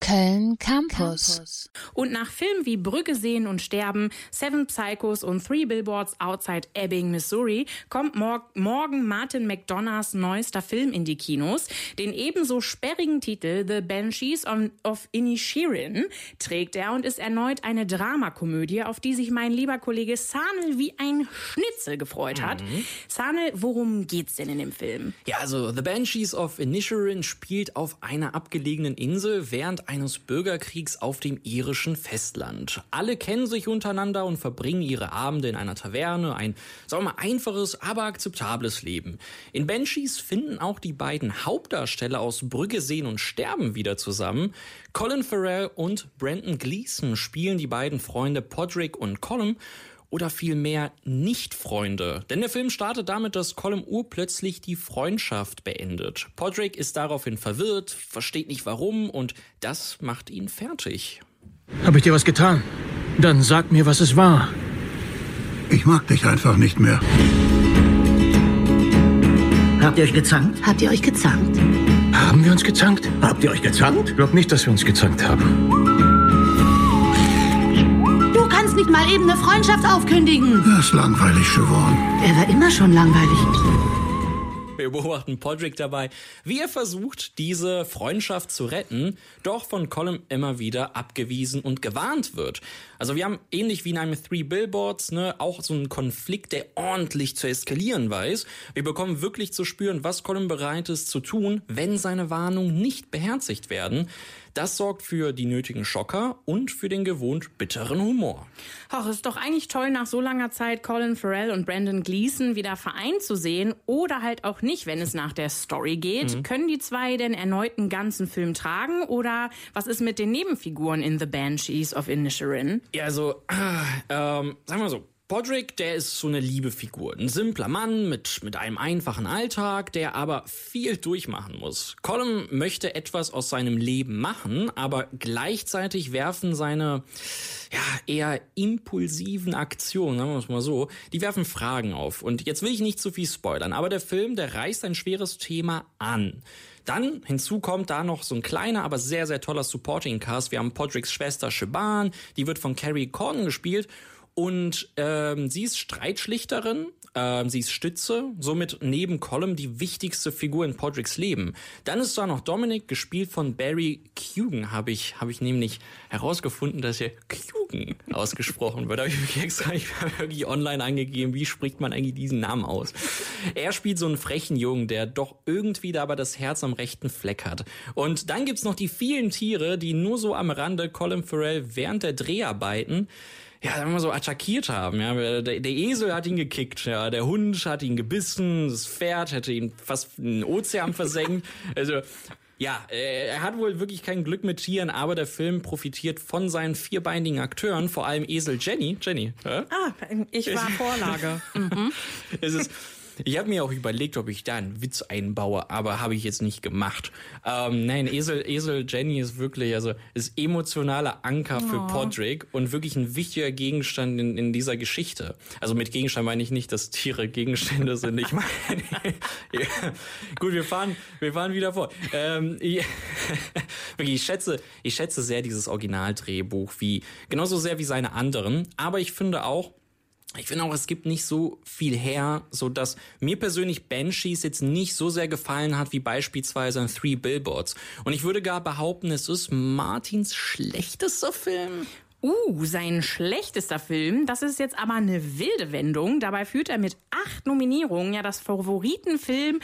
Köln Campus. Und nach Filmen wie Brücke sehen und sterben, Seven Psychos und Three Billboards Outside Ebbing, Missouri, kommt morgen Martin McDonaghs neuester Film in die Kinos. Den ebenso sperrigen Titel The Banshees of Inisherin trägt er und ist erneut eine Dramakomödie, auf die sich mein lieber Kollege Sanel wie ein Schnitzel gefreut hat. Sanel, worum geht's denn in dem Film? Ja, also The Banshees of Inisherin spielt auf einer abgelegenen Insel während eines Bürgerkriegs auf dem irischen Festland. Alle kennen sich untereinander und verbringen ihre Abende in einer Taverne. Ein, sagen wir mal, einfaches, aber akzeptables Leben. In Banshees finden auch die beiden Hauptdarsteller aus Brücke sehen und sterben wieder zusammen. Colin Farrell und Brendan Gleeson spielen die beiden Freunde Podrick und Colm. Oder vielmehr Nicht-Freunde. Denn der Film startet damit, dass Colm urplötzlich die Freundschaft beendet. Podrick ist daraufhin verwirrt, versteht nicht warum und das macht ihn fertig. Hab ich dir was getan? Dann sag mir, was es war. Ich mag dich einfach nicht mehr. Habt ihr euch gezankt? Habt ihr euch gezankt? Haben wir uns gezankt? Habt ihr euch gezankt? Ich glaub nicht, dass wir uns gezankt haben. Du kannst nicht mal eben eine Freundschaft aufkündigen. Er ist langweilig geworden. Er war immer schon langweilig. Wir beobachten Podrick dabei, wie er versucht, diese Freundschaft zu retten, doch von Colm immer wieder abgewiesen und gewarnt wird. Also wir haben ähnlich wie in einem Three Billboards, auch so einen Konflikt, der ordentlich zu eskalieren weiß. Wir bekommen wirklich zu spüren, was Colm bereit ist zu tun, wenn seine Warnungen nicht beherzigt werden. Das sorgt für die nötigen Schocker und für den gewohnt bitteren Humor. Ach, ist doch eigentlich toll, nach so langer Zeit Colin Farrell und Brendan Gleeson wieder vereint zu sehen. Oder halt auch nicht, wenn es nach der Story geht. Können die zwei denn erneut einen ganzen Film tragen? Oder was ist mit den Nebenfiguren in The Banshees of Inisherin? Ja, also, sagen wir so. Podrick, der ist so eine liebe Figur. Ein simpler Mann mit einem einfachen Alltag, der aber viel durchmachen muss. Colm möchte etwas aus seinem Leben machen, aber gleichzeitig werfen seine eher impulsiven Aktionen, sagen wir es mal so, die werfen Fragen auf. Und jetzt will ich nicht zu viel spoilern, aber der Film, der reißt ein schweres Thema an. Dann hinzu kommt da noch so ein kleiner, aber sehr, sehr toller Supporting-Cast. Wir haben Podricks Schwester Siobhan, die wird von Carrie Condon gespielt. Und sie ist Streitschlichterin, sie ist Stütze, somit neben Colm die wichtigste Figur in Podricks Leben. Dann ist da noch Dominic, gespielt von Barry Keoghan, habe ich nämlich herausgefunden, dass hier Keoghan ausgesprochen wird. Da habe ich mich extra wirklich online angegeben, wie spricht man eigentlich diesen Namen aus. Er spielt so einen frechen Jungen, der doch irgendwie da aber das Herz am rechten Fleck hat. Und dann gibt's noch die vielen Tiere, die nur so am Rande Colin Farrell während der Dreharbeiten sagen wir mal so attackiert haben. Ja. Der Esel hat ihn gekickt, ja. Der Hund hat ihn gebissen, das Pferd hätte ihn fast in den Ozean versenkt. Also er hat wohl wirklich kein Glück mit Tieren, aber der Film profitiert von seinen vierbeinigen Akteuren, vor allem Esel Jenny. Ich war Vorlage. Ich habe mir auch überlegt, ob ich da einen Witz einbaue, aber habe ich jetzt nicht gemacht. Nein, Esel Jenny ist wirklich, ist emotionaler Anker für Podrick und wirklich ein wichtiger Gegenstand in dieser Geschichte. Also mit Gegenstand meine ich nicht, dass Tiere Gegenstände sind. Ich meine, gut, wir fahren wieder vor. Wirklich, ich schätze sehr dieses Originaldrehbuch, genauso sehr wie seine anderen, aber ich finde auch, es gibt nicht so viel her, so dass mir persönlich Banshees jetzt nicht so sehr gefallen hat wie beispielsweise ein Three Billboards. Und ich würde gar behaupten, es ist Martins schlechtester Film. Sein schlechtester Film, das ist jetzt aber eine wilde Wendung. Dabei führt er mit 8 Nominierungen das Favoritenfeld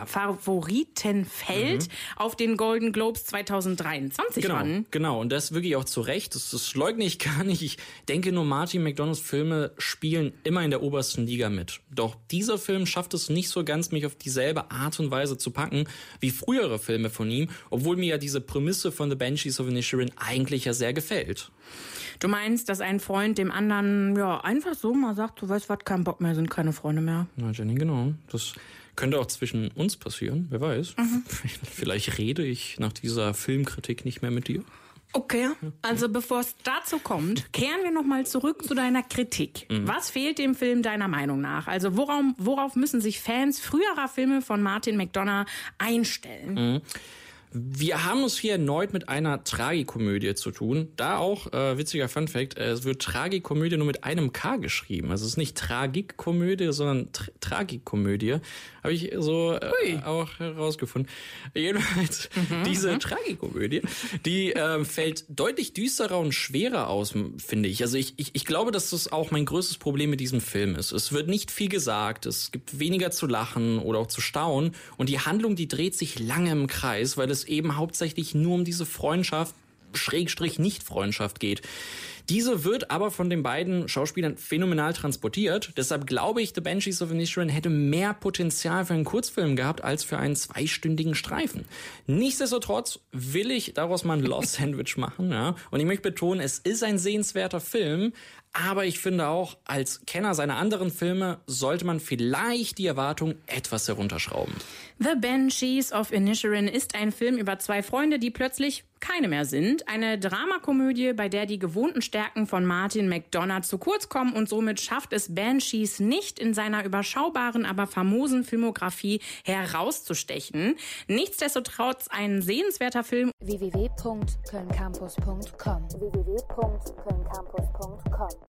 auf den Golden Globes 2023 an. Genau, und das wirklich auch zu Recht. Das leugne ich gar nicht. Ich denke nur, Martin McDonaghs Filme spielen immer in der obersten Liga mit. Doch dieser Film schafft es nicht so ganz, mich auf dieselbe Art und Weise zu packen wie frühere Filme von ihm, obwohl mir ja diese Prämisse von The Banshees of Inisherin eigentlich ja sehr gefällt. Du meinst, dass ein Freund dem anderen einfach so mal sagt, du weißt was, kein Bock mehr, sind keine Freunde mehr. Na Jenny, genau. Das könnte auch zwischen uns passieren, wer weiß. Vielleicht rede ich nach dieser Filmkritik nicht mehr mit dir. Okay, also bevor es dazu kommt, kehren wir nochmal zurück zu deiner Kritik. Was fehlt dem Film deiner Meinung nach? Also worauf müssen sich Fans früherer Filme von Martin McDonagh einstellen? Wir haben es hier erneut mit einer Tragikomödie zu tun. Da auch, witziger Funfact, es wird Tragikomödie nur mit einem K geschrieben. Also es ist nicht Tragikkomödie, sondern Tragikomödie. Habe ich so auch herausgefunden. Jedenfalls, diese Tragikomödie, die fällt deutlich düsterer und schwerer aus, finde ich. Also ich glaube, dass das auch mein größtes Problem mit diesem Film ist. Es wird nicht viel gesagt, es gibt weniger zu lachen oder auch zu staunen. Und die Handlung, die dreht sich lange im Kreis, weil es eben hauptsächlich nur um diese Freundschaft, Schrägstrich Nicht-Freundschaft geht. Diese wird aber von den beiden Schauspielern phänomenal transportiert. Deshalb glaube ich, The Banshees of Inisherin hätte mehr Potenzial für einen Kurzfilm gehabt als für einen 2-stündigen Streifen. Nichtsdestotrotz will ich daraus mal ein Lost Sandwich machen. Ja? Und ich möchte betonen, es ist ein sehenswerter Film. Aber ich finde auch, als Kenner seiner anderen Filme sollte man vielleicht die Erwartung etwas herunterschrauben. The Banshees of Inisherin ist ein Film über 2 Freunde, die plötzlich keine mehr sind. Eine Dramakomödie, bei der die gewohnten Stärken von Martin McDonagh zu kurz kommen und somit schafft es Banshees nicht in seiner überschaubaren, aber famosen Filmografie herauszustechen. Nichtsdestotrotz ein sehenswerter Film. www.kölncampus.com